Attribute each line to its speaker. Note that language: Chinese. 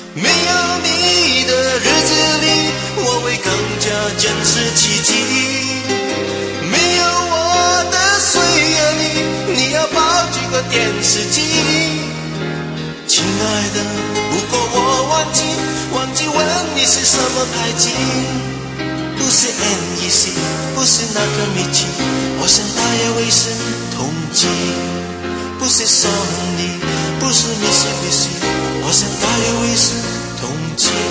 Speaker 1: 没有你的日子里，我会更加坚持奇迹。没有我的岁月里，你要抱几个电视机。亲爱的，如果我忘记问你是什么牌子，不是 NEC， 不是那个米奇，我想它也会是统计。不是 Sony， 不是 Mitsubishi， 我想它也会是统计。